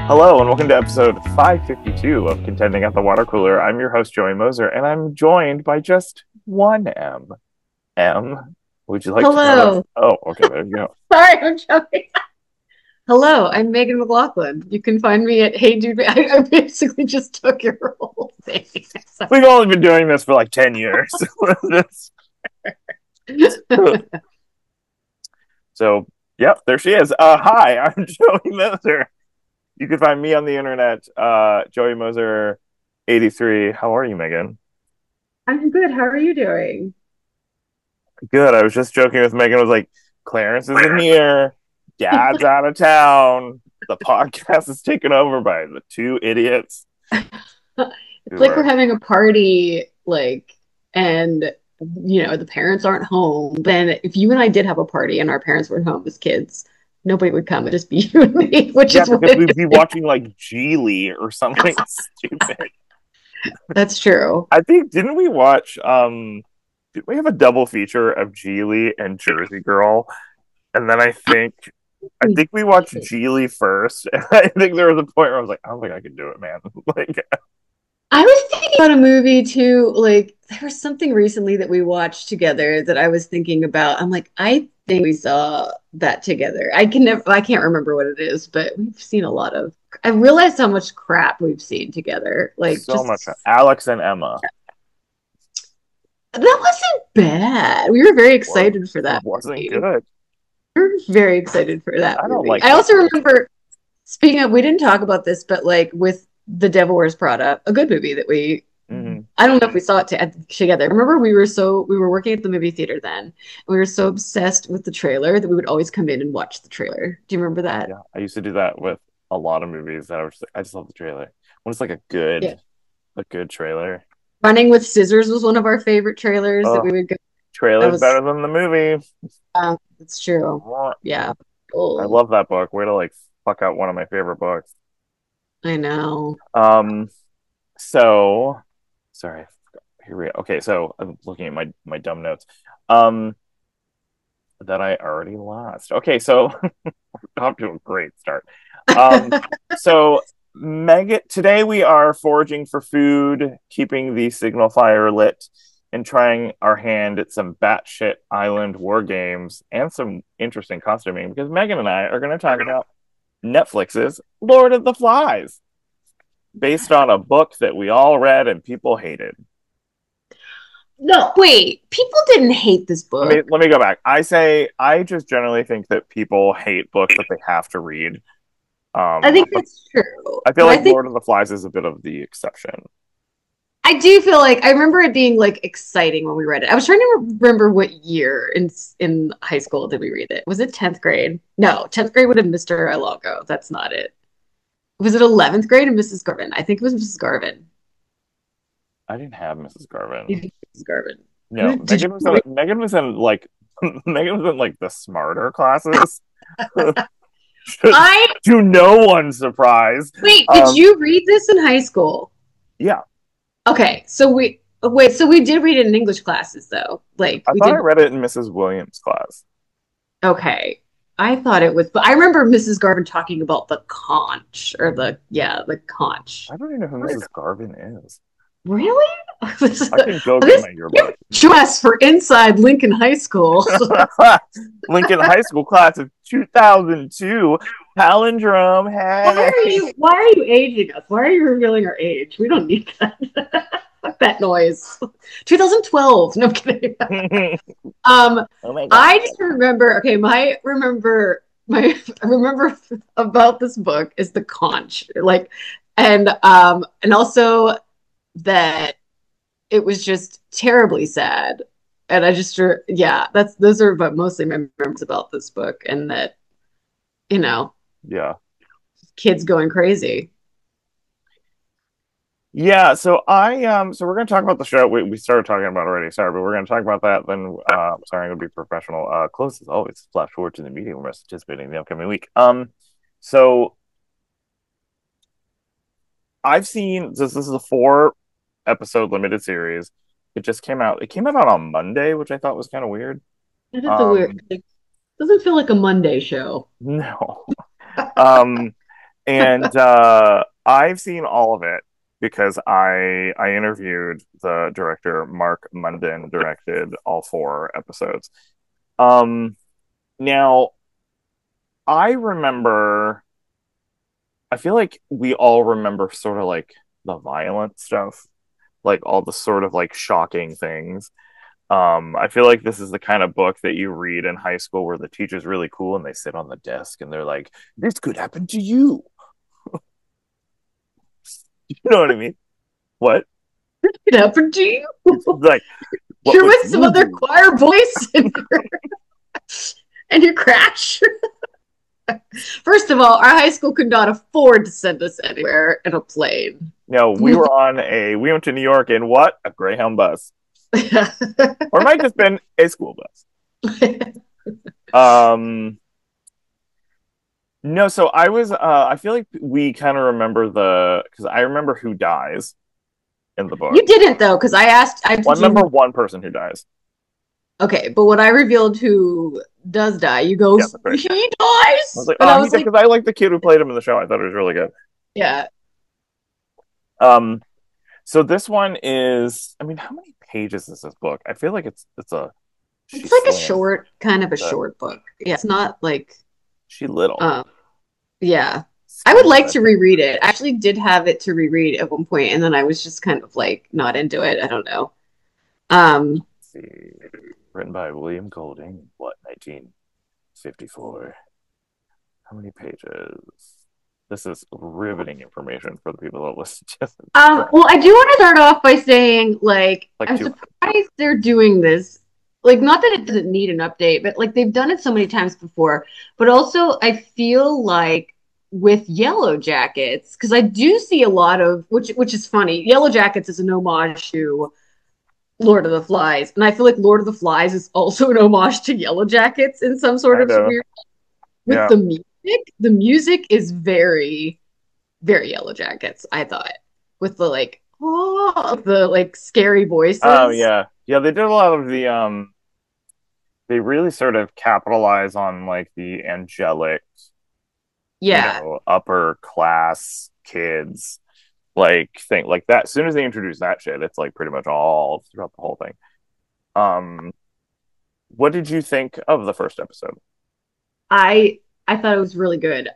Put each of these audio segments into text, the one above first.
Hello and welcome to episode 552 of Contending at the Water Cooler. I'm your host, Joey Moser, and I'm joined by just one M. M, would you like to know that? Hello. Oh, okay, there you go. Sorry, I'm joking. Hello, I'm Megan McLaughlin. You can find me at Hey Dude. I basically just took your whole thing. We've only been doing this for like 10 years. So, yep, there she is. Hi, I'm Joey Moser. You can find me on the internet, Joey Moser 83. How are you, Megan? I'm good. How are you doing? Good. I was just joking with Megan. I was like, Clarence isn't here. Dad's out of town. The podcast is taken over by the two idiots It's who like we're are. having a party, and the parents aren't home. Then if you and I did have a party and our parents weren't home as kids, nobody would come. It'd just be you and me, which Yeah, is what because it we'd be is. watching like Geely or something stupid. That's true. I think didn't we watch did we have a double feature of Geely and Jersey Girl? And then I think we watched Geely first. And I think there was a point where I was like, I don't think I can do it, man. Like I was thinking about a movie too. Like, there was something recently that we watched together that I was thinking about. I'm like, I think we saw that together. I can't remember what it is, but we've seen a lot of, I realized how much crap we've seen together. Like, so just, much Alex and Emma. that wasn't bad. We were very Or excited for it that wasn't movie. good. We were very excited for that I don't movie. like I also Devil's. remember, speaking of, we didn't talk about this, but like with The Devil Wears Prada, a good movie that Mm-hmm. I don't know if we saw it together. Remember, we were working at the movie theater then, and we were so obsessed with the trailer that we would always come in and watch the trailer. Do you remember that? Yeah, I used to do that with a lot of movies that I just love the trailer. When it's like Yeah. a good trailer. Running with Scissors was one of our favorite trailers that Oh, we would go. That trailer's was, better than the movie. it's true. Yeah. I Oh, love that book. Way to like fuck out one of my favorite books. I know. Um, so sorry. Here we go. Okay, so I'm looking at my dumb notes. Um, that I already lost. Okay, so off to a great start. Um, so Megan, today we are foraging for food, keeping the signal fire lit, and trying our hand at some batshit island war games and some interesting costuming because Megan and I are going to talk about Netflix's Lord of the Flies, based on a book that we all read and people hated. No, wait. People didn't hate this book. Let me go back. I just generally think that people hate books that they have to read. I think But that's true, I feel but I like think Lord of the Flies is a bit of the exception. I do feel like I remember it being like exciting when we read it. I was trying to remember what year in high school did we read it? Was it 10th grade? No, 10th grade would have Mr. Ilago. That's not it. Was it 11th grade and Mrs. Garvin? I think it was Mrs. Garvin. I didn't have Mrs. Garvin. Mrs. Garvin. No, Did you? Megan was in like Megan was in like the smarter classes. I To no one's surprise. wait. Did Um, you read this in high school? yeah, Okay, so we wait. So we did read it in English classes though. Like I we thought I did. read it in Mrs. Williams' class. Okay. I thought it was, but I remember Mrs. Garvin talking about the conch or the conch. I don't even know who Mrs. Garvin is. Really? I can go get This my yearbook. dress for inside Lincoln High School. Lincoln High School class of 2002. Palindrome. Hey. Why are you aging us? Why are you revealing our age? We don't need that. Fuck that noise. 2012. No I'm kidding. Um, Oh my god. I just remember. Okay, my I remember about this book is the conch, like, and also that it was just terribly sad. And I just, yeah, those are but mostly my memories about this book, and that you know, Yeah. kids going crazy. Yeah, so we're gonna talk about the show. We started talking about it already, sorry, but we're gonna talk about that. Then sorry, I'm gonna be professional. Close as always, flash forward to the meeting we're anticipating in the upcoming week. So I've seen this is a 4 episode limited series. It came out on Monday, which I thought was kind of weird. It is a weird. Um It doesn't feel like a Monday show. no. Um And I've seen all of it because I interviewed the director. Mark Munden directed all 4 episodes. Um, Now I remember. I feel like we all remember sort of like the violent stuff, like all the sort of like shocking things. I feel like this is the kind of book that you read in high school where the teacher's really cool and they sit on the desk and they're like, "This could happen to you." You know what I mean? What? It happened to you. It's like, what You're would with some you other do? choir boys and you crash. First of all, our high school could not afford to send us anywhere in a plane. No, we went to New York in what? A Greyhound bus. Or it might just been a school bus. Um, no, so I feel like we kind of remember because I remember who dies in the book. You didn't though, because I asked, I Well, I told you remember who. one person who dies. Okay, but when I revealed who does die, you go, Yeah, that's right. he I was dies, like, and oh, I he was did, like, because I like the kid who played him in the show. I thought it was really good. yeah, Um, so this one is, I mean, how many pages is this book? I feel like it's a it's she's like a slim. short, kind of a Uh, short book. Yeah, it's not like, she little, um, yeah. I would skinny like to legend. reread it. I actually did have it to reread at one point, and then I was just kind of like not into it. I don't know. Um, Let's see, written by William Golding. What, 1954? How many pages? This is riveting information for the people that listen to this. well, I do want to start off by saying, like, Like I'm two. surprised they're doing this. Like, not that it doesn't need an update, but like they've done it so many times before. But also, I feel like with Yellow Jackets, because I do see a lot of which is funny. Yellow Jackets is an homage to Lord of the Flies, and I feel like Lord of the Flies is also an homage to Yellow Jackets in some sort Kind of of. weird. With Yeah. the music, the music is very very Yellow Jackets, I thought, with the like, oh, the like scary Oh voices. yeah. Yeah, they did a lot of they really sort of capitalize on like the angelic, Yeah, upper class kids like thing like that. As soon as they introduce that shit, it's like pretty much all throughout the whole thing. Um, what did you think of the first episode? I thought it was really good.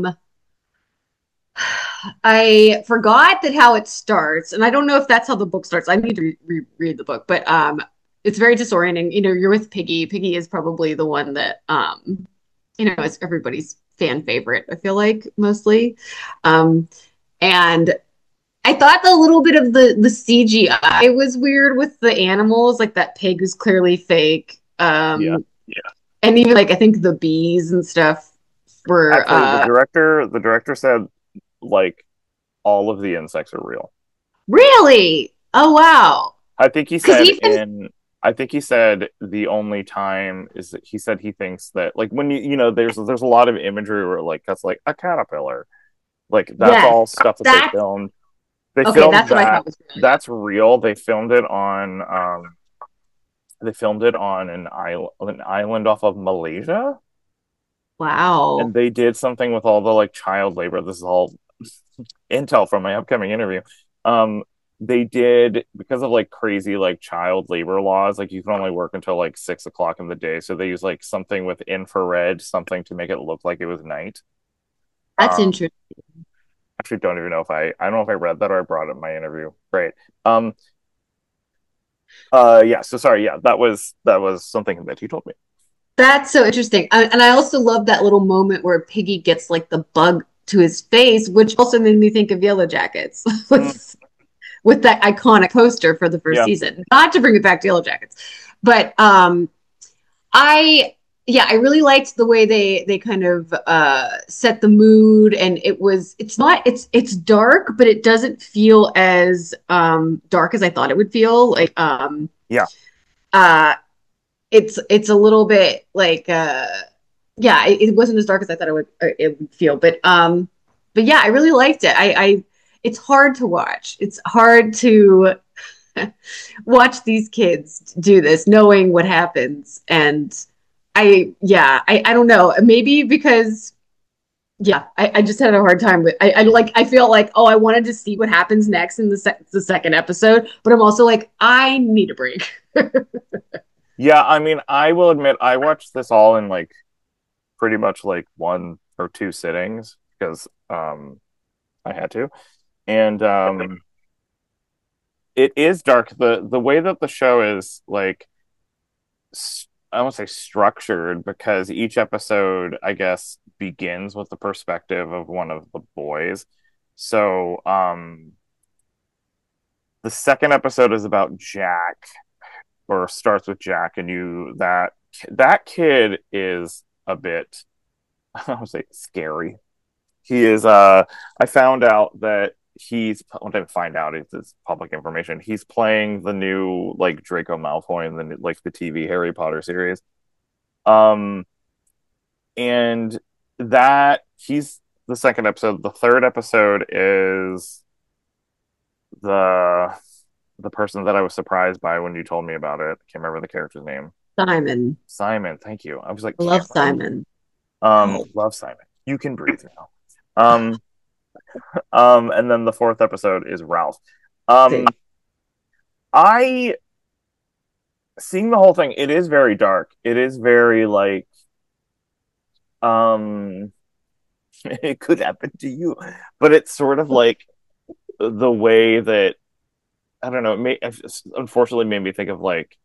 I forgot that how it starts, and I don't know if that's how the book starts. I need to read the book, but it's very disorienting. You know, you're with Piggy. Piggy is probably the one that you know, is everybody's fan favorite. I feel like mostly, and I thought the little bit of the CGI was weird with the animals, like that pig was clearly fake. Yeah. Yeah. And even like I think the bees and stuff were Actually, the director said like all of the insects are real. really, oh wow. I think he Because said even in I think he said the only time is that he said he thinks that like when there's a lot of imagery where like that's like a caterpillar. Like that's yes, all stuff that they that's filmed. They okay, filmed that's what I that. thought was real. Yeah. That's real. They filmed it on an island off of Malaysia, Wow. and they did something with all the like child labor. This is all intel from my upcoming interview. Um, they did because of like crazy like child labor laws. Like you can only work until like 6 o'clock in the day, so they use like something with infrared, something to make it look like it was night. That's Um, interesting. Actually, don't even know if I don't know if I read that or I brought it in my interview. Great. Um, yeah. So sorry. Yeah, that was something that he told me. That's so interesting. And I also love that little moment where Piggy gets like the bug to his face, which also made me think of Yellow Jackets Mm, with that iconic poster for the first yeah. season. Not to bring it back to Yellow Jackets, but I yeah, I really liked the way they kind of set the mood, and it's not it's dark, but it doesn't feel as dark as I thought it would feel. Like Yeah. uh it's a little bit like yeah, it wasn't as dark as I thought it would feel, but yeah, I really liked it. I it's hard to watch. It's hard to watch these kids do this, knowing what happens. And I, yeah, I don't know. Maybe because Yeah, I just had a hard time with I feel like, oh, I wanted to see what happens next in the second episode, but I'm also like, I need a break. Yeah, I mean, I will admit I watched this all in like pretty much like one or two sittings because I had to. And it is dark. The way that the show is like I won't say structured because each episode, I guess, begins with the perspective of one of the boys. So, the second episode is about Jack, or starts with Jack, and that kid is a bit, I would say, scary. He is. I found out that I didn't find out. It's public information. He's playing the new like Draco Malfoy in the TV Harry Potter series. Um, and that he's the second episode. The third episode is the the person that I was surprised by when you told me about it. I can't remember the character's name. Simon. Simon, thank you. I was like I love Cameron. Simon. Oh, Love Simon. You can breathe now. Um, and then the fourth episode is Ralph. Um, see. I seeing the whole thing. It is very dark. It is very like um, it could happen to you, but it's sort of like the way that I don't know. Unfortunately made me think of like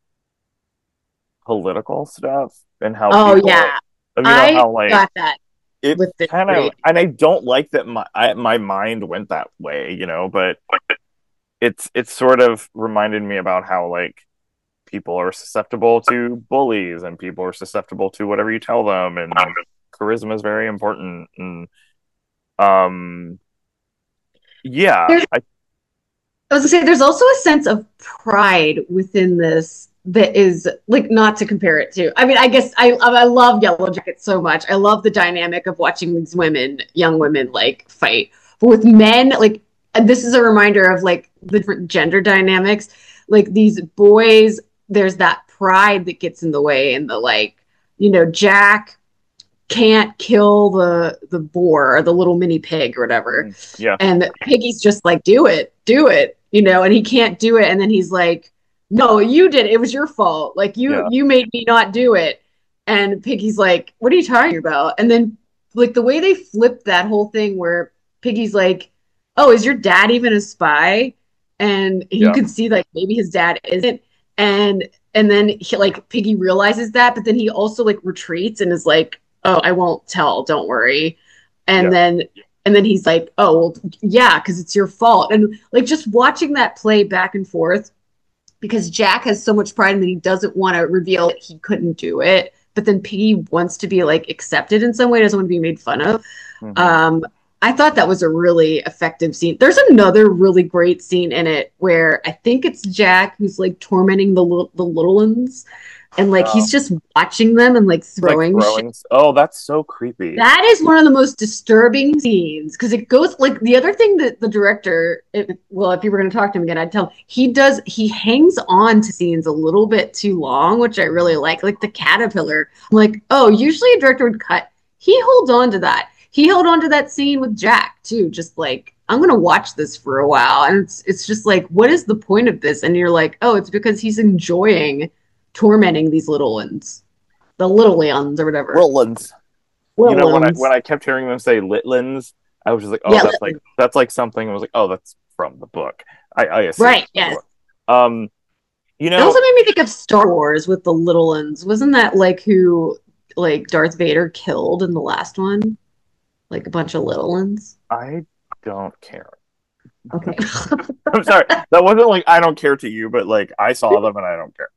political stuff and how Oh people, yeah, I how like got that it with this kind of, read. and I don't like that my mind went that way, but it's sort of reminded me about how like people are susceptible to bullies and people are susceptible to whatever you tell them, and charisma is very important. And um, yeah, There's, I was gonna say, there's also a sense of pride within this that is like not to compare it to. I mean, I guess I love Yellow Jackets so much. I love the dynamic of watching these women, young women, like fight. But with men, like and this is a reminder of like the different gender dynamics. Like these boys, there's that pride that gets in the way, and the like, Jack can't kill the boar or the little mini pig or whatever. yeah, And Piggy's just like, do it, and he can't do it. And then he's like, no, you did it. It was your fault. Like you yeah, you made me not do it. And Piggy's like, what are you talking about? And then like the way they flipped that whole thing where Piggy's like, oh, is your dad even a spy? And you yeah, can see like maybe his dad isn't. And and then like Piggy realizes that, but then he also like retreats and is like, oh, I won't tell, don't worry. And yeah, then and then he's like, oh, well, yeah, because it's your fault. And like just watching that play back and forth, because Jack has so much pride and he doesn't want to reveal that he couldn't do it. But then Piggy wants to be like accepted in some way, doesn't want to be made fun of. hmm Um, I thought that was a really effective scene. There's another really great scene in it where I think it's Jack who's like tormenting the little ones, and like oh, he's just watching them and like it's like throwing shit. throwing. Oh, that's so creepy. That is one of the most disturbing scenes because it goes like the other thing that the director, well, if you were going to talk to him again, I'd tell him he hangs on to scenes a little bit too long, which I really like the caterpillar. I'm like, oh, usually a director would cut. He holds on to that. He held on to that scene with Jack too, just like I'm going to watch this for a while, and it's just like, what is the point of this? And you're like, oh, it's because he's enjoying tormenting these little ones, the little ones or whatever. Littlands. Little When ones. I kept hearing them say Litlins, I was just like, oh, Yeah, that's like something. I was like, oh, that's from the book. I assume right. it's from the Yes. book. Um, you It also know, made me think of Star Wars with the little ones. Wasn't that like who like Darth Vader killed in the last one? Like a bunch of little ones. I don't care. Okay. I'm sorry. That wasn't like I don't care to you, but like I saw them and I don't care.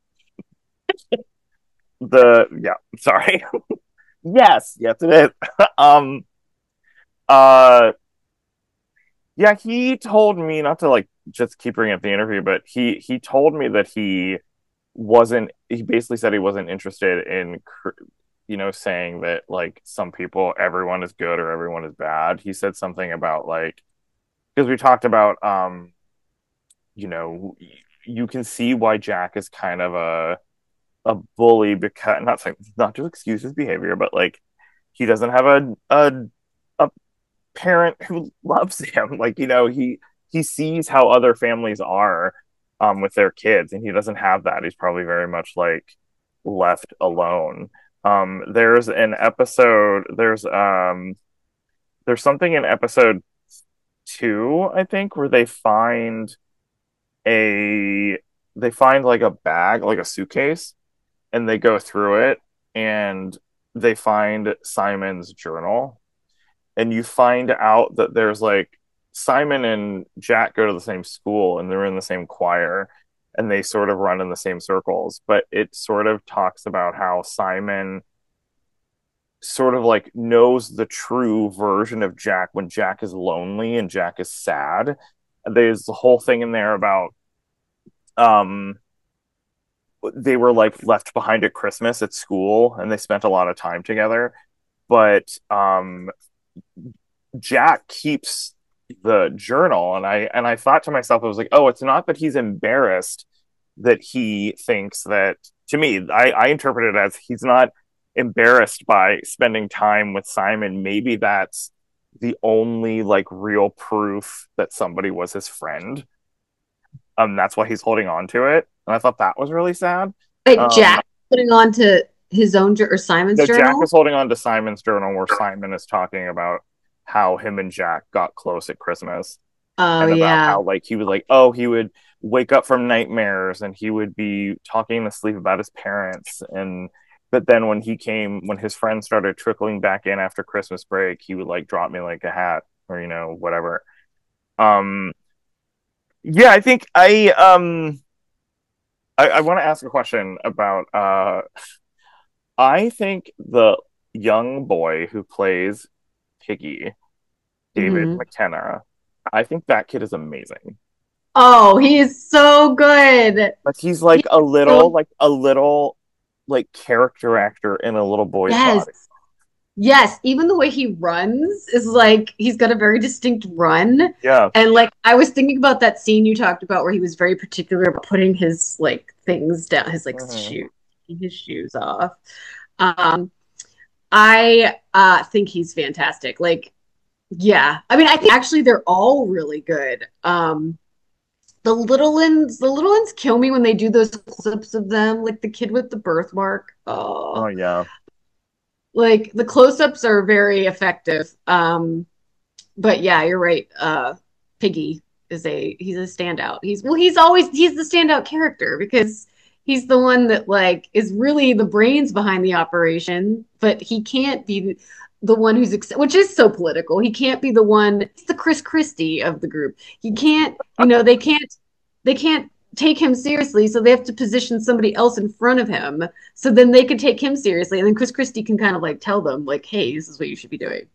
Yeah, sorry. Yes, it is. um, uh, yeah, he told me not to like just keep bringing up the interview, but he told me that he basically said he wasn't interested in saying that like some people everyone is good or everyone is bad. He said something about like because we talked about you know you can see why Jack is kind of a bully because not to excuse his behavior, but like he doesn't have a parent who loves him. Like, he sees how other families are with their kids, and he doesn't have that. He's probably very much like left alone. There's an episode, there's something in episode two, I think, where a they find like a bag, like a suitcase, and they go through it, and they find Simon's journal, and you find out that there's like Simon and Jack go to the same school, and they're in the same choir, and they sort of run in the same circles, but it sort of talks about how Simon sort of like knows the true version of Jack when Jack is lonely and Jack is sad. There's the whole thing in there about um they were like left behind at Christmas at school, and they spent a lot of time together, but Jack keeps the journal, and I thought to myself, I was like, oh, it's not that he's embarrassed that he thinks that. To me, I interpret it as he's not embarrassed by spending time with Simon. Maybe that's the only like real proof that somebody was his friend. That's why he's holding on to it, and I thought that was really sad. Wait, Um, Jack putting on to his own or Simon's no, Jack is journal? holding on to Simon's journal, where Simon is talking about how him and Jack got close at Christmas, Oh and about yeah. how like he was like, oh, he would wake up from nightmares, and he would be talking to sleep about his parents, and but then when his friends started trickling back in after Christmas break, he would like drop me like a hat, or whatever. Um, yeah, I think I want to ask a question about I think the young boy who plays Piggy, David Hmm. McKenna, I think that kid is amazing. Oh, he is so good. Like he's He like a is little, so like a little, like character actor in a little boy's yes. body. Yes, even the way he runs is like he's got a very distinct run. Yeah. And like I was thinking about that scene you talked about where he was very particular about putting his like things down, his like Hmm. shoe, his shoes off. Um, I think he's fantastic. Like, yeah. I mean, I think actually they're all really good. The little ones kill me when they do those clips of them, like the kid with the birthmark. Oh Oh, yeah. like the close-ups are very effective. But yeah, you're right. Piggy he's a standout. He's the standout character because he's the one that like is really the brains behind the operation, but he can't be the one which is so political. He can't be the one. It's the Chris Christie of the group. He can't. They can't take him seriously, so they have to position somebody else in front of him, so then they can take him seriously, and then Chris Christie can kind of like tell them like, hey, this is what you should be doing.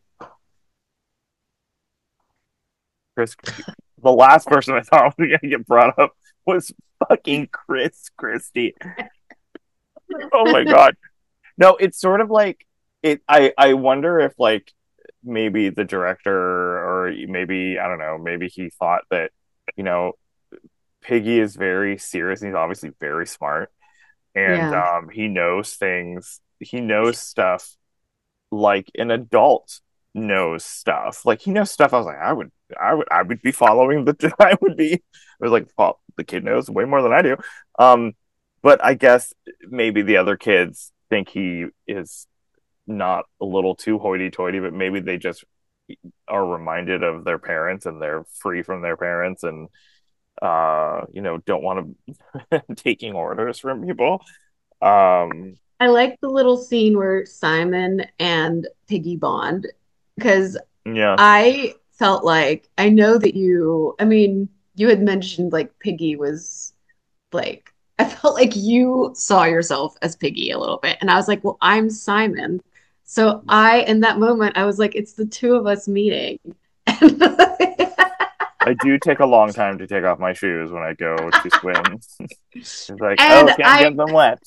Chris, the last person I thought was gonna get brought up was fucking Chris Christie. Oh my god. No, it's sort of like it. I wonder if like maybe the director, or maybe I don't know, maybe he thought that you know Piggy is very serious. And he's obviously very smart, and Yeah. he knows things. He knows stuff like an adult knows stuff. Like he knows stuff. I was like, I would be following the. I would be. I was like, well, the kid knows way more than I do. Um, but I guess maybe the other kids think he is not a little too hoity-toity, but maybe they just are reminded of their parents, and they're free from their parents, and don't want to taking orders from people. Um, I like the little scene where Simon and Piggy bond because yeah. I felt like I know that I mean, you had mentioned like Piggy was like, I felt like you saw yourself as Piggy a little bit. And I was like, well, I'm Simon. So in that moment, I was like, it's the two of us meeting. And, I do take a long time to take off my shoes when I go to swim. It's like, and oh, can't I get them wet.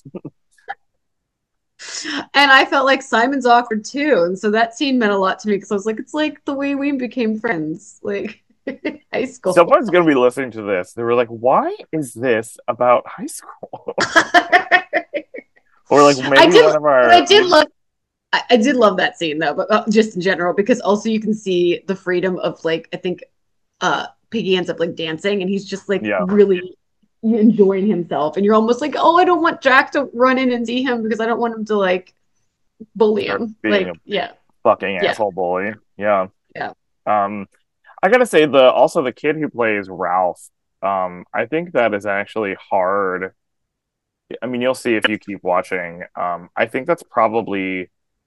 And I felt like Simon's awkward too. And so that scene meant a lot to me because I was like, it's like the way we became friends, like high school. Someone's gonna be listening to this. They were like, "Why is this about high school?" I Or like maybe did, one of but I our did maybe love. I did love that scene though, but just in general, because also you can see the freedom of like I think Piggy ends up like dancing and he's just like Yeah, really enjoying himself, and you're almost like, oh, I don't want Jack to run in and see him because I don't want him to like bully start him. being a Like, yeah, fucking yeah, asshole bully. Yeah. yeah. Um, I gotta say the also the kid who plays Ralph, I think that is actually hard. I mean, you'll see if you keep watching. I think that's probably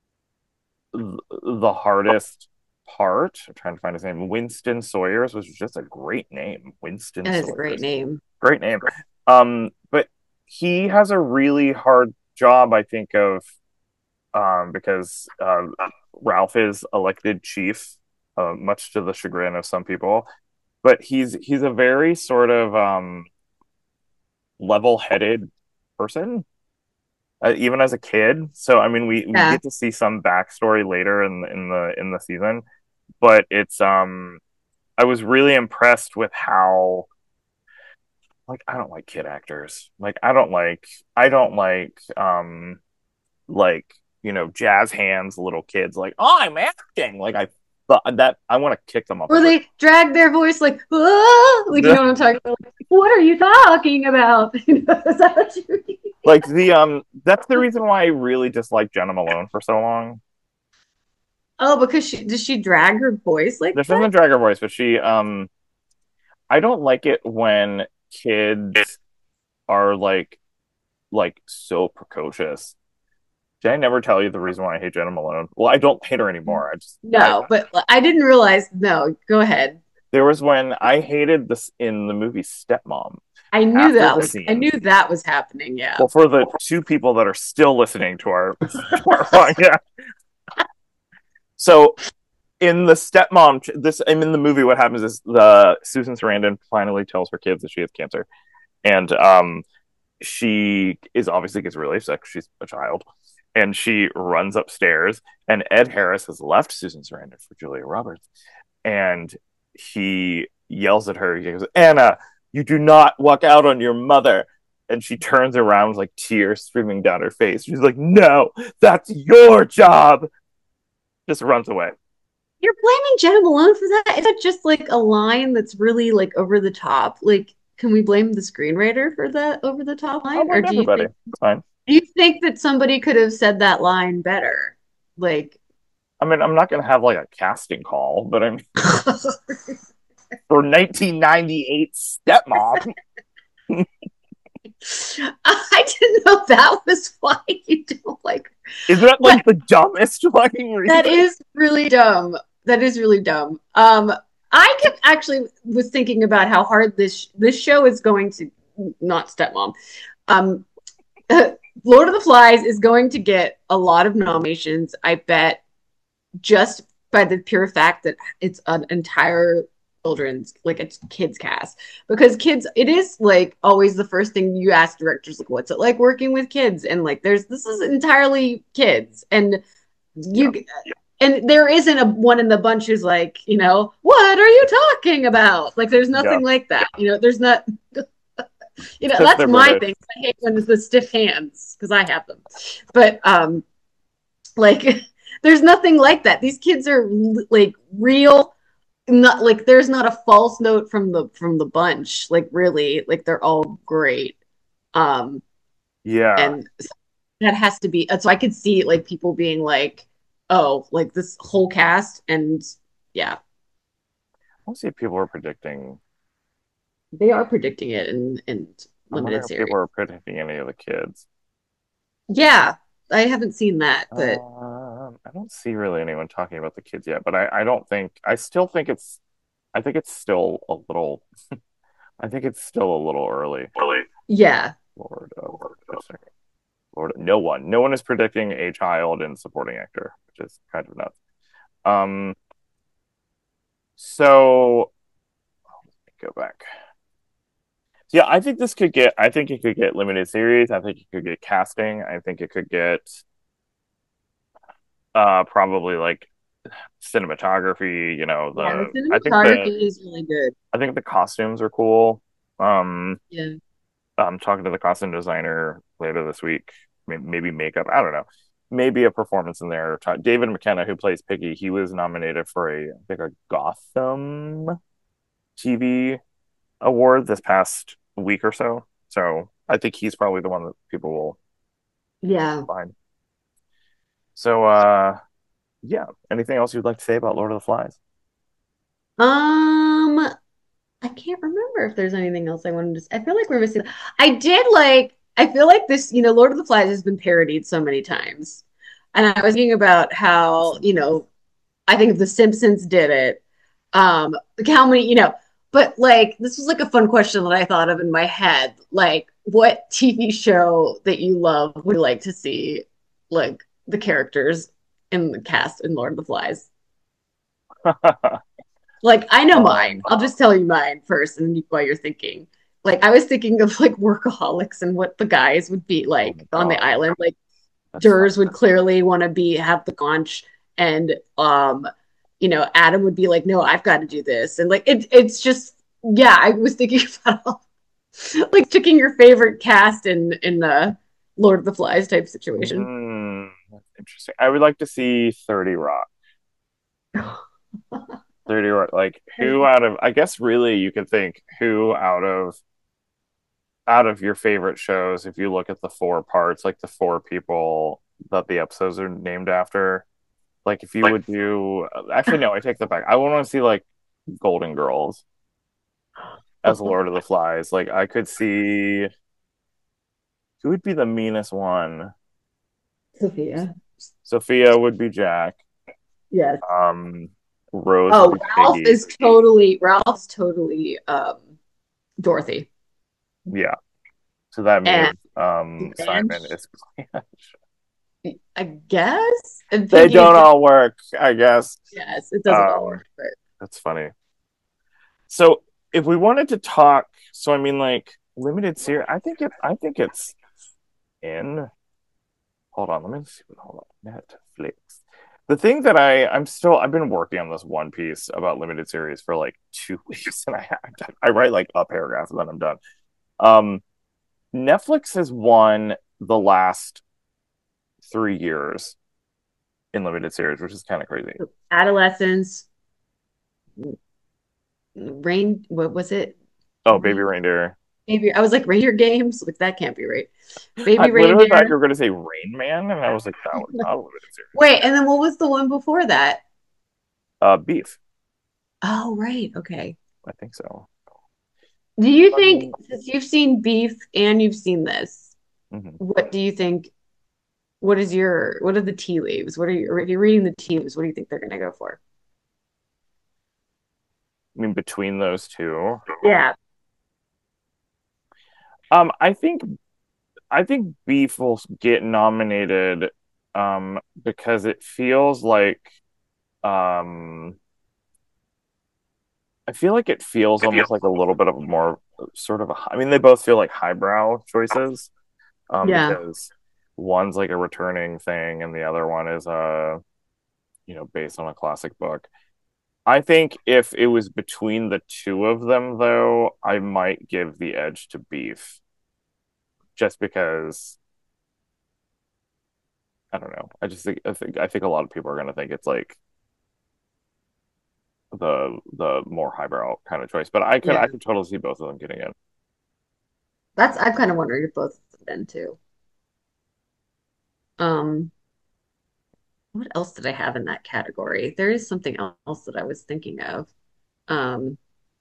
the hardest part. I'm trying to find his name. Winston Sawyers, which is just a great name. Winston That is a great Sawyers. name. Great name. But he has a really hard job, I think, of because Ralph is elected chief, much to the chagrin of some people. But he's a very sort of level-headed person, even as a kid. So I mean, we Yeah. get to see some backstory later in the season, but it's I was really impressed with how like I don't like kid actors. Like I don't like jazz hands little kids like oh I'm acting like I thought that I want to kick them up a Or tree. they drag their voice like, ah! Like, you know what I'm talking about? Like, what are you talking about? You know, is that what you mean? Like the that's the reason why I really disliked Jenna Malone for so long. Oh, because does she drag her voice like This that? doesn't drag her voice, but she I don't like it when kids are like so precocious. Did I never tell you the reason why I hate Jenna Malone? Well, I don't hate her anymore. I No, but I didn't realize. No, go ahead. there was when I hated this in the movie Stepmom. I knew After that the was. I scene, knew that was happening. Yeah. well, for the two people that are still listening to our to our podcast, so in the stepmom, this in the movie, what happens is the Susan Sarandon finally tells her kids that she has cancer, and she is obviously gets really sick. She's a child, and she runs upstairs, and Ed Harris has left Susan Sarandon for Julia Roberts, and he yells at her. He goes, "Anna, you do not walk out on your mother." And she turns around with like tears streaming down her face. She's like, "No, that's your job." Just runs away. You're blaming Jenna Malone for that? Is that just like a line that's really like over the top? Like, can we blame the screenwriter for that over the top I'll line, or blame everybody. It's fine. do you think that somebody could have said that line better? Like, I mean, I'm not going to have like a casting call, but I'm for 1998 stepmom. I didn't know that was why you don't like her. Is that But like the dumbest fucking that reason? is really dumb. That is really dumb. I kept actually was thinking about how hard this show is going to not stepmom. Um, Lord of the Flies is going to get a lot of nominations. I bet just by the pure fact that it's an entire children's like it's kids cast, because kids, it is like always the first thing you ask directors, like what's it like working with kids, and like there's this is entirely kids, and Yeah, you and there isn't a one in the bunch who's like, what are you talking about, like there's yeah, nothing like that, there's not, because that's they're my British. thing. I hate when it's the stiff hands because I have them, but like there's nothing like that. These kids are like real, not like there's not a false note from the bunch. Like really, like they're all great. Um Yeah, and that has to be, so I could see like people being like, oh, like this whole cast, and yeah, I'll see if people are predicting. they are predicting it in I'm wondering limited if people series. are predicting any of the kids. Yeah, I haven't seen that, but I don't see really anyone talking about the kids yet, but I don't think I still think I think it's still a little I think it's still a little early. yeah. Lord of Lord, no one is predicting a child in supporting actor, which is kind of nuts. Um, so go back. So, yeah, I think it could get limited series. I think it could get casting. I think it could get probably like cinematography. Yeah, the cinematography is really good. I think the costumes are cool. Um, Yeah. I'm talking to the costume designer later this week. Maybe makeup. I don't know. maybe a performance in there. David McKenna, who plays Piggy, he was nominated for I think a Gotham TV award this past week or so. So I think he's probably the one that people will Yeah. find. So yeah. Anything else you'd like to say about Lord of the Flies? Um, I can't remember if there's anything else I wanted to say. I feel like we're missing. I did like, I feel like this, Lord of the Flies has been parodied so many times. And I was thinking about how, I think if The Simpsons did it, like how many, but like this was like a fun question that I thought of in my head. Like, what TV show that you love would you like to see, like the characters in the cast in Lord of the Flies? Like, I know mine. um, I'll just tell you mine first, and while you're thinking. Like, I was thinking of like workaholics and what the guys would be oh my like on the God, island. Like, that's fun. Durs would clearly want to be have the conch, and Adam would be like, no, I've got to do this, and like it's just yeah. I was thinking about like picking your favorite cast in the Lord of the Flies type situation. That's interesting. I would like to see 30 Rock. 30 Rock, like who out of, I guess really you could think who out of your favorite shows, if you look at the four parts, like the four people that the episodes are named after, like if you would do, actually no, I take that back. I want to see like Golden Girls as Lord of the Flies. Like I could see who would be the meanest one. Sophia. Sophia would be Jack. Yes. Um, Rose would Oh, be Piggy. Ralph's totally Dorothy. Yeah. So that And means Simon Blanche, is I guess. And they Piggy don't again. all work, I guess. Yes, it doesn't all Um, work, but that's funny. So if we wanted to talk, so I mean like limited series, I think it's in. Hold on, let me see. Hold on, Netflix. The thing that I've been working on this one piece about limited series for like 2 weeks, and I write like a paragraph and then I'm done. Um, Netflix has won the last 3 years in limited series, which is kind of crazy. adolescence, rain, what was it? Oh, Baby Rain, Reindeer. Baby, I was like Reindeer Games, like that can't be right. I Baby literally thought you Reindeer. were going to say Rain Man, and I was like, that was not a limited series. Wait, and then what was the one before that? Beef. Oh, right. Okay. I think so. Do you I think, mean, since you've seen Beef and you've seen this, mhm. what do you think? What are the tea leaves? If you're reading the tea leaves, what do you think they're going to go for? I mean, between those two, Yeah. um, I think I think Beef will get nominated, because it feels like, um, I feel like it feels almost like a little bit of a more sort of a. I mean, they both feel like highbrow choices, Yeah. because one's like a returning thing, and the other one is based on a classic book. I think if it was between the two of them, though, I might give the edge to Beef, just because I don't know. I think a lot of people are going to think it's like the more highbrow kind of choice, but I could Yeah. I could totally see both of them getting in. I'm kind of wondering if both of them too. Um, what else did I have in that category? There is something else that I was thinking of. Um,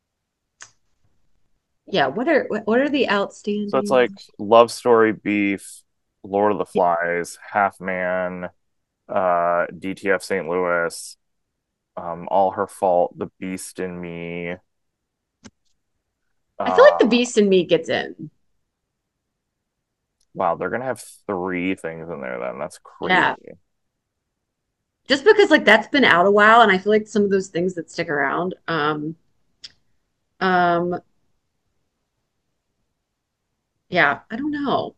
yeah, what are the So it's like outstanding? Love Story, Beef, Lord of the Flies, Half Man, DTF St. Louis, All Her Fault, The Beast in Me. I feel like The Uh, Beast in Me gets in. wow, they're gonna have three things in there then. That's Yeah. crazy. Just because like that's been out a while and I feel like some of those things that stick around. Um, yeah, I don't know.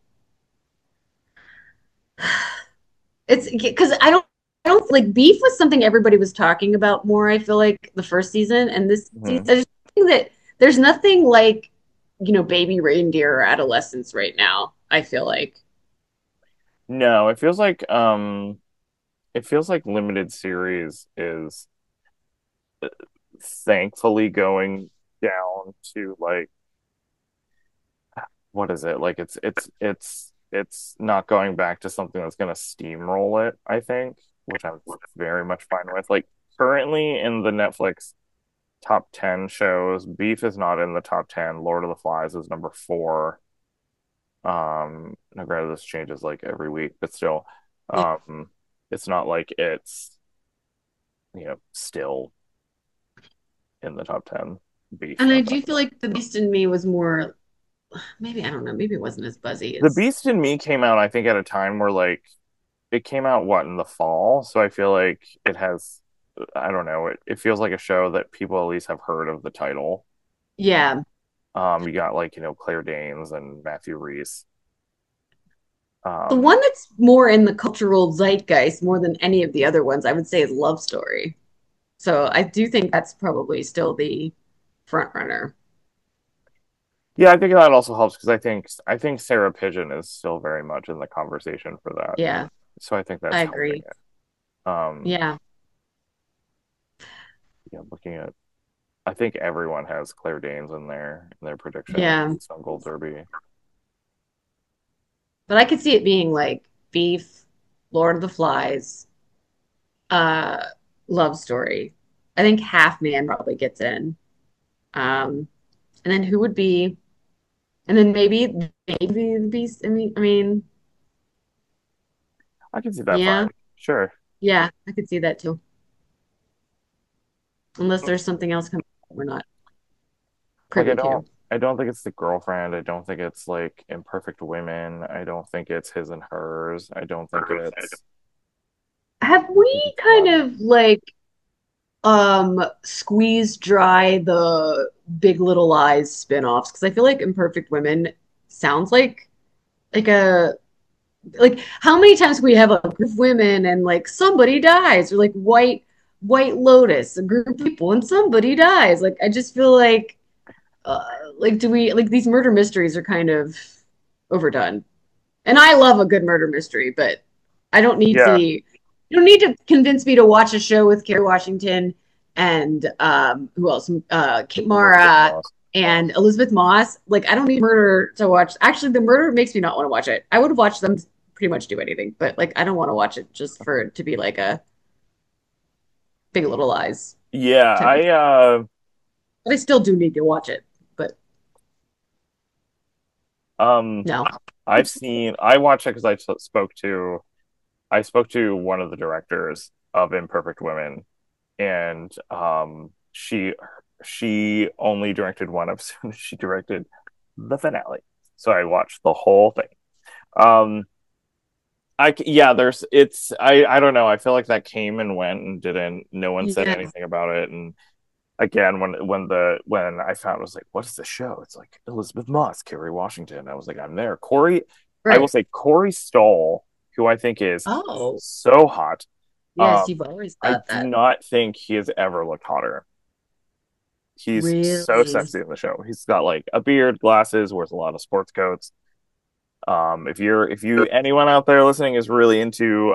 It's because I don't like Beef was something everybody was talking about more, I feel like the first season and this season Hmm. I just think that there's nothing like, Baby Reindeer or Adolescence right now, I feel like. No, it feels like limited series is thankfully going down to like what is it? Like it's not going back to something that's going to steamroll it, I think, which I'm very much fine with. Like currently in the Netflix top 10 shows, Beef is not in the top 10. Lord of the Flies is number 4. Now granted this changes like every week, but still, Yeah. it's not like it's, still in the top 10. Beef, And I I'm do talking feel about. like The Beast in Me was more, maybe, I don't know, maybe it wasn't as buzzy The as, Beast in Me came out, I think, at a time where like it came out what in the fall, so I feel like it has, I don't know, it feels like a show that people at least have heard of the title. yeah. You got like, Claire Danes and Matthew Rhys. The Um, one that's more in the cultural zeitgeist more than any of the other ones, I would say, is Love Story. So I do think that's probably still the front runner. yeah, I think that also helps because I think Sarah Pigeon is still very much in the conversation for that. Yeah, So I think I that's helping agree. it. Um, Yeah, yeah, looking at I think everyone has Claire Danes in their prediction yeah. on Gold Derby. But I could see it being like Beef, Lord of the Flies, uh, Love Story. I think Half Man probably gets in. And then who would be, and then maybe the Beast. I mean, I can see that yeah, fine. Sure. yeah, I could see that too. Unless there's something else coming that we're not Like privy to. I don't think it's The Girlfriend. I don't think it's like Imperfect Women. I don't think it's His and Hers. I don't think it's Have I don't think we it's kind Love. of like squeezed dry the Big Little Lies spin-offs? Because I feel like Imperfect Women sounds like a like how many times we have a group of women and like somebody dies or like White Lotus, a group of people and somebody dies. Like I just feel uh like do we like these murder mysteries are kind of overdone. And I love a good murder mystery, but I don't need to Yeah, you don't need to convince me to watch a show with Kerry Washington and who else? Kate Elizabeth Mara Moss. and Elizabeth Moss. Like I don't need murder to watch. Actually, the murder makes me not want to watch it. I would have watched them pretty much do anything, but like I don't want to watch it just for it to be like a Big Little Lies Yeah, type of. I But I still do need to watch it. But um no. I watched it because I spoke to one of the directors of Imperfect Women, and she only directed one episode. She directed the finale, so I watched the whole thing. Um, yeah, there's it's I don't know. I feel like that came and went and didn't. No one said Yeah. anything about it. And again, when I found, I was like, what is the show? It's like Elizabeth Moss, Kerry Washington. I was like, I'm there. I will Right. say Corey Stoll, who I think is Oh, so hot. yes, Um, you've always I thought do that. not think he has ever looked hotter. He's so Really? sexy in the show. He's got like a beard, glasses, wears a lot of sports coats. If you anyone out there listening is really into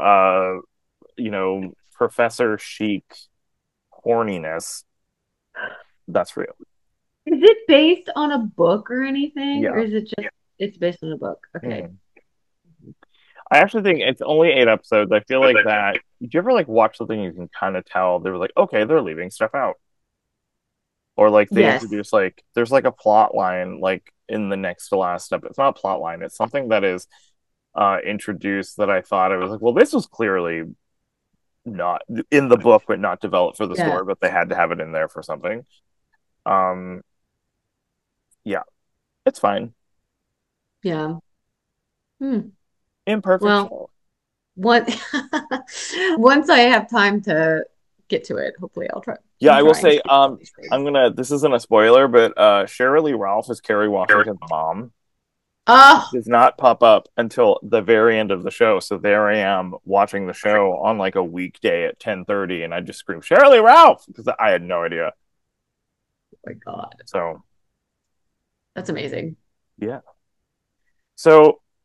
Professor Chic horniness, that's for you. Is it based on a book or anything, or Yeah. is it just it's based on a book? Okay. Mhm. I actually think it's only 8 episodes. I feel like that. Do you ever like watch something you can kind of tell they were like, okay, they're leaving stuff out, or like they Yes. introduce like there's like a plot line like in the next to last step. It's not a plot line. It's something that is introduced that I thought I was like, well, this was clearly not in the book, but not developed for the Yeah. story, but they had to have it in there for something. Um, yeah, it's fine. Yeah. Hmm. Imperfect Well, show. one once I have time to get to it, hopefully I'll try. Yeah, I'm I will trying say, to get to all these things. this isn't a spoiler, but Shirley Lee Ralph is Kerry Washington's mom. Oh, Does not pop up until the very end of the show. So there I am watching the show on like a weekday at 10:30, and I just scream Shirley Ralph because I had no idea. my God. So That's amazing. yeah. So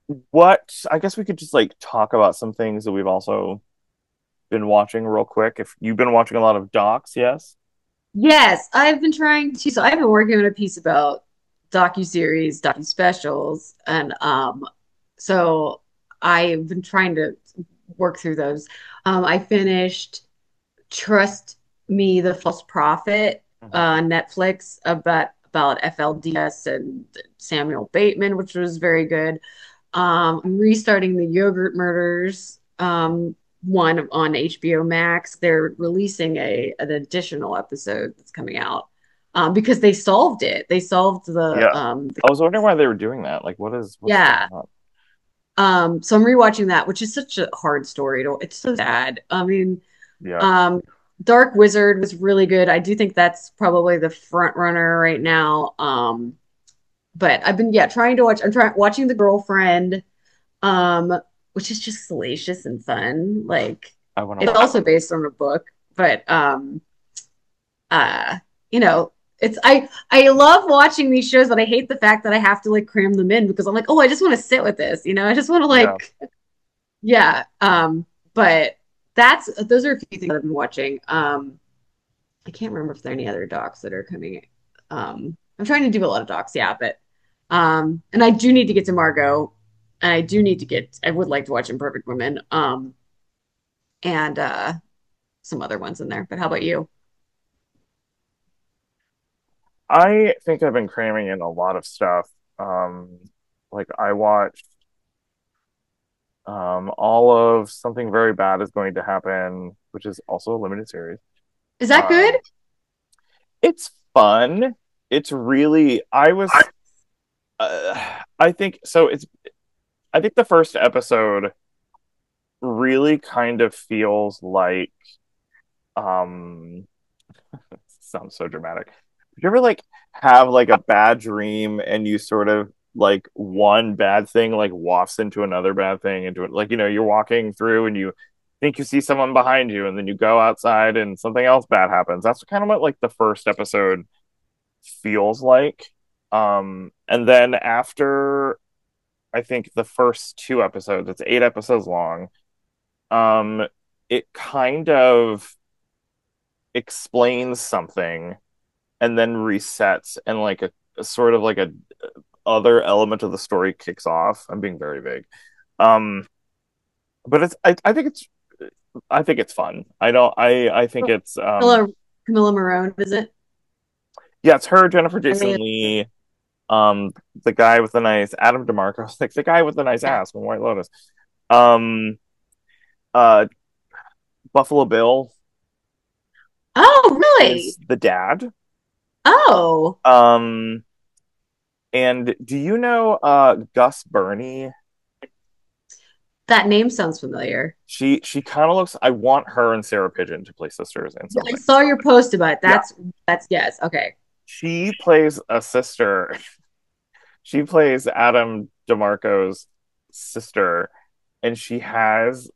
what I guess we could just like talk about some things that we've also been watching real quick. If you've been watching a lot of docs, yes. Yes, I've been trying to. So I've been working on a piece about docuseries, docu-specials, and so I've been trying to work through those. I finished Trust Me, the False Prophet, Mhm. Netflix about FLDS and Samuel Bateman, which was very good. I'm restarting the Yogurt Murders one on HBO Max. They're releasing an additional episode that's coming out because they solved it. They solved Yeah. I was wondering why they were doing that. Like, what's going yeah. on? So I'm rewatching that, which is such a hard story to. It's so sad. I mean, Yeah. um, Dark Wizard was really good. I do think that's probably the front runner right now. But I've been trying to watch. I'm trying watching The Girlfriend, which is just salacious and fun. Like I want to it's watch also that. based on a book, but uh, you know, I love watching these shows, but I hate the fact that I have to like cram them in because I'm like, oh, I just want to sit with this, I just want to Yeah. like, yeah. But that's those are a few things that I've been watching. I can't remember if there are any other docs that are coming. I'm trying to do a lot of docs, yeah, but and I do need to get to Margot, and I do need to get. I would like to watch Imperfect Women, and some other ones in there. But how about you? I think I've been cramming in a lot of stuff. Um, like I watched all of Something Very Bad Is Going to Happen, which is also a limited series. Is that good? Um, it's fun. It's really I think so I think the first episode really kind of feels like um sounds so dramatic. You ever like have like a bad dream and you sort of like one bad thing like wafts into another bad thing into it, like you're walking through and you think you see someone behind you and then you go outside and something else bad happens. That's kind of what like the first episode feels like. And then after I think the first two episodes, it's 8 episodes long. Um, it kind of explains something and then resets and like a sort of like a other element of the story kicks off. I'm being very vague. Um, but I think it's fun. I don't I think it's Camilla, Camilla Morone, is it? yeah, it's her, Jennifer I Jason mean, Lee, the guy with the nice Adam DeMarco, like the guy with the nice yeah. ass from White Lotus. Um uh Buffalo Bill Oh, is really? the dad. Oh, Um and do you know Gus Burney? that name sounds familiar. She kind of looks. I want her and Sarah Pigeon to play sisters in Yeah, I something. saw your post about it. Yeah, That's yes. Okay. she plays a sister. She plays Adam DeMarco's sister, and she has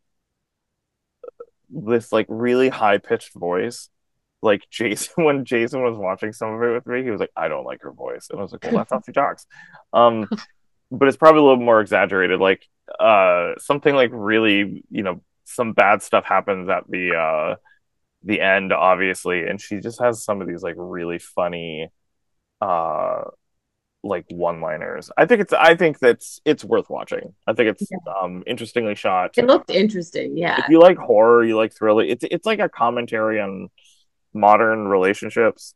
this like really high pitched voice. Like Jason, when Jason was watching some of it with me, he was like, "I don't like her voice," and I was like, "Well, that's how she talks." Um, but it's probably a little more exaggerated. Like, something like really, some bad stuff happens at the end, obviously, and she just has some of these like really funny uh like one-liners. I think that's it's worth watching. I think it's Yeah. interestingly shot. It looked interesting. If Yeah. you like horror, you like thriller, it's like a commentary on modern relationships.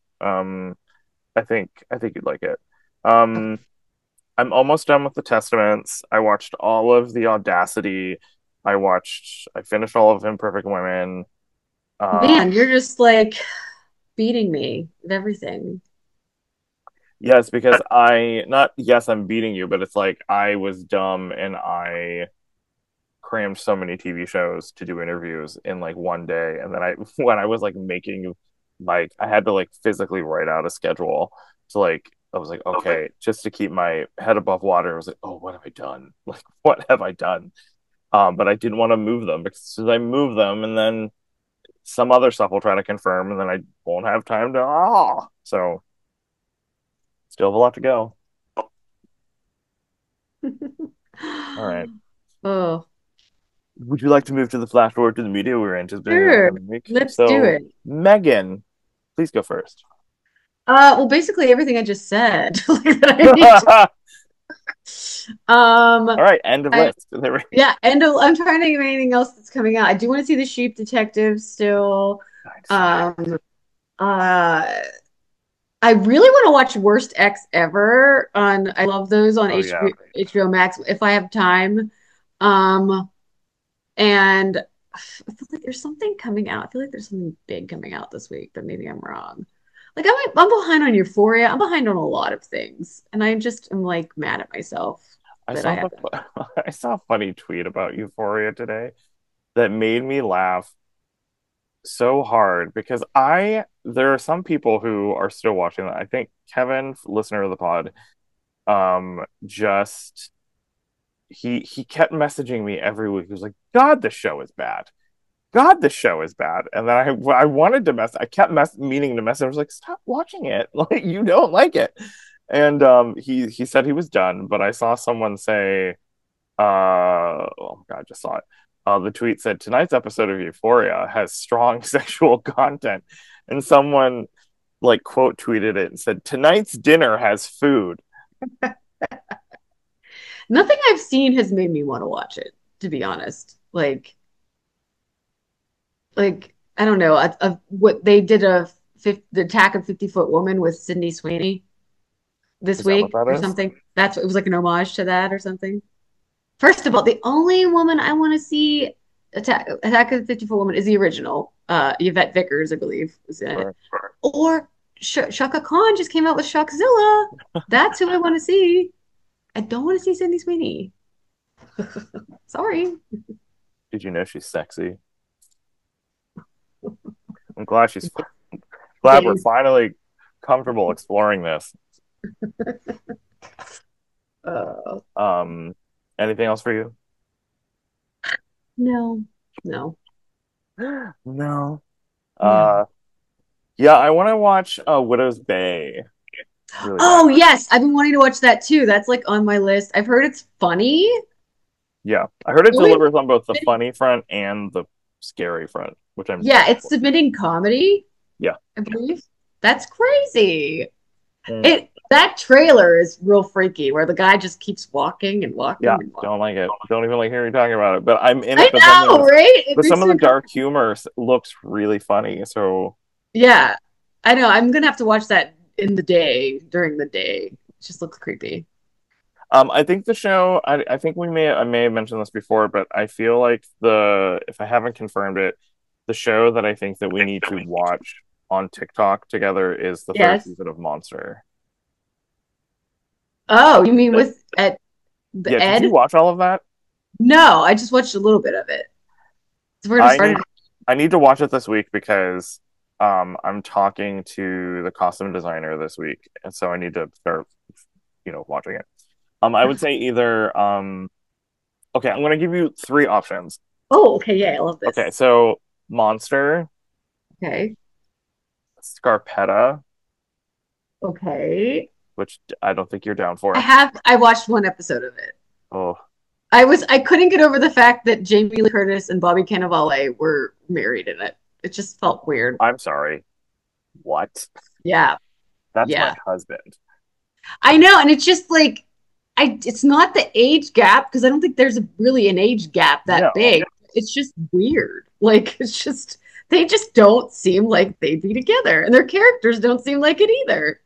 I think you'd like it. Um I'm almost done with the Testaments. I watched all of The Audacity. I finished all of Imperfect Women. Man, you're just like beating me with everything. Yes, because I not yes, I'm beating you, but it's like I was dumb and I crammed so many TV shows to do interviews in like one day, and then I when I was like making like I had to like physically write out a schedule to like I was like okay, just to keep my head above water. I was like, oh, what have I done? Like, what have I done? But I didn't want to move them because I move them, and then some other stuff will try to confirm, and then I won't have time to so still have a lot to go. All right. Oh, Would you like to move to the flash forward to the media we're anticipating in the sure. upcoming week? Let's do So, it. Megan, please go first. Well, basically everything I just said. Like, that I need to. Um, All right, end of I list. There we Yeah, and I'm trying to think of anything else that's coming out. I do want to see the Sheep Detective still. go. Um, uh, I really want to watch Worst Ex Ever on. I love those on Oh yeah. HBO Max if I have time. Um, and I feel like there's something coming out. I feel like there's something big coming out this week, but maybe I'm wrong. Like I'm behind on Euphoria. I'm behind on a lot of things, and I just am like mad at myself I that I saw the haven't. I saw a funny tweet about Euphoria today that made me laugh so hard because there are some people who are still watching that. I think Kevin, listener of the pod, just he kept messaging me every week. He was like, "God, the show is bad. God, the show is bad." And then I wanted to I kept meaning to message. I was like, "Stop watching it. Like you don't like it." And he said he was done, but I saw someone say oh my God, I just saw it. The tweet said tonight's episode of Euphoria has strong sexual content, and someone like quote tweeted it and said tonight's dinner has food. Nothing I've seen has made me want to watch it, to be honest. Like I don't know, what they did the Attack of 50-Foot Woman with Sydney Sweeney this Is that what week that or is? something. It was like an homage to that or something. First of all, the only woman I want to see Attack of the 50-Foot Woman is the original. Yvette Vickers, I believe, was in it. Sure. Or Shaka Khan just came out with Shockzilla. That's who I want to see. I don't want to see Sydney Sweeney. Sorry. Did you know she's sexy? I'm glad glad we're Gays. finally comfortable exploring this. Uh, Um, anything else for you? no, no, No. no. Uh, yeah, I want to watch Widow's Bay really bad. Oh, yes. I've been wanting to watch that too. That's like on my list. I've heard it's funny. Yeah, I heard it Only delivers on both the funny front and the scary front, which I'm Yeah, down it's for. submitting comedy, Yeah. I believe. That's crazy. Mm, That trailer is real freaky where the guy just keeps walking and yeah, walking and walking. don't like it. Don't even like hearing you talking about it. But I'm in I it. know, right? It But some makes of me the uncomfortable. dark humor looks really funny. So Yeah, I know. I'm gonna have to watch that in the day, during the day. It just looks creepy. I think the show. I think I may have mentioned this before, but I feel like the if I haven't confirmed it, the show that I think that we need to watch on TikTok together is the third Yes. season of Monster. Oh, you mean with at the Yeah, did you Ed? watch all of that? No, I just watched a little bit of it. So we're gonna I start need it. I need to watch it this week because I'm talking to the costume designer this week, and so I need to start, watching it. I would say either okay, I'm gonna give you three options. Oh, okay, yeah, I love Okay, this. so Monster, Okay. Scarpetta, Okay. which I don't think you're down for. I watched one episode of it. Oh, I couldn't get over the fact that Jamie Lee Curtis and Bobby Cannavale were married in it. It just felt weird. I'm sorry. What? Yeah, That's my yeah. husband. I know, and it's just like it's not the age gap because I don't think there's really an age gap that No. big. It's just weird. Like it's just they just don't seem like they'd be together, and their characters don't seem like it either.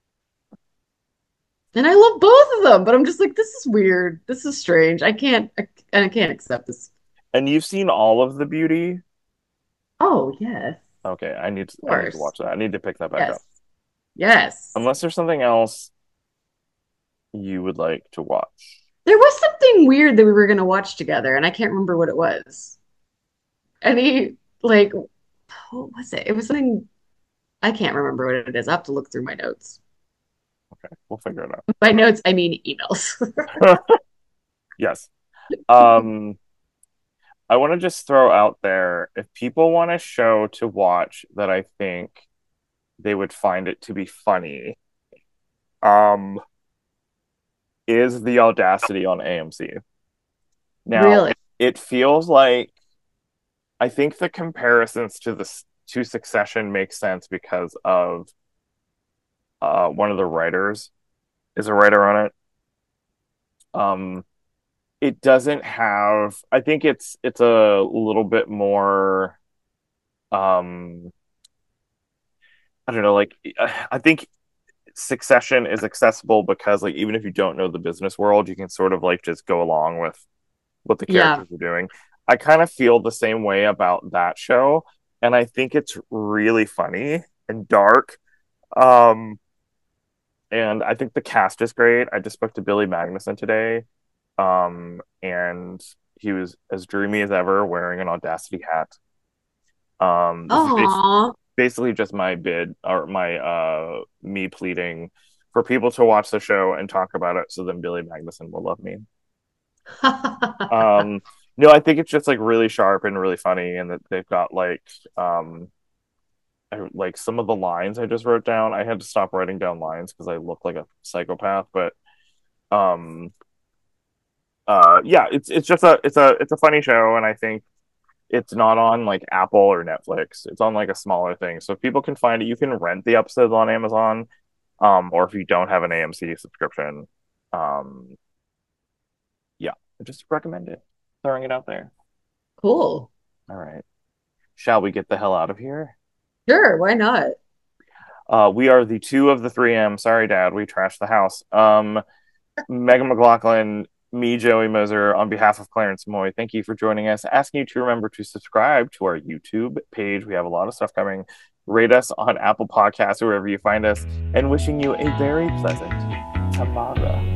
And I love both of them, but I'm just like, this is weird. This is strange. I can't accept this. And you've seen all of the Beauty? Oh, yes, Okay, of I need to course. watch that. I need to pick that back up. Yes. Yes. Unless there's something else you would like to watch. There was something weird that we were going to watch together, and I can't remember what it was. Any, like, what was it? It was something, I can't remember what it is. I have to look through my notes. We'll figure it By notes, I mean emails. out. Yes. Um, I want to just throw out there if people want a show to watch that I think they would find it to be funny. Um, is The Audacity on AMC. Now, Really? it feels like I think the comparisons to Succession make sense because of one of the writers is a writer on it. Um, it doesn't have. I think it's a little bit more. Um, I don't know. Like I think Succession is accessible because like even if you don't know the business world, you can sort of like just go along with what the Yeah. characters are doing. I kind of feel the same way about that show, and I think it's really funny and dark. Um, and I think the cast is great. I just spoke to Billy Magnuson today, and he was as dreamy as ever, wearing an Audacity hat. This is Oh. basically just my bid or my me pleading for people to watch the show and talk about it, so then Billy Magnuson will love me. Um, no, I think it's just like really sharp and really funny, and that they've got um, like some of the lines I just wrote down. I had to stop writing down lines because I look like a psychopath, but um, yeah, it's just a funny show, and I think it's not on like Apple or Netflix. It's on like a smaller thing, so if people can find it, you can rent the episodes on Amazon, or if you don't have an AMC subscription, um, yeah, I just recommend it. Throwing it out there. Cool. All right. Shall we get the hell out of here? Sure, why not? We are the two of the 3M. Sorry, Dad, we trashed the house. Megan McLaughlin, me, Joey Moser, on behalf of Clarence Moy, thank you for joining us. Asking you to remember to subscribe to our YouTube page. We have a lot of stuff coming. Rate us on Apple Podcasts or wherever you find us, and wishing you a very pleasant tomorrow.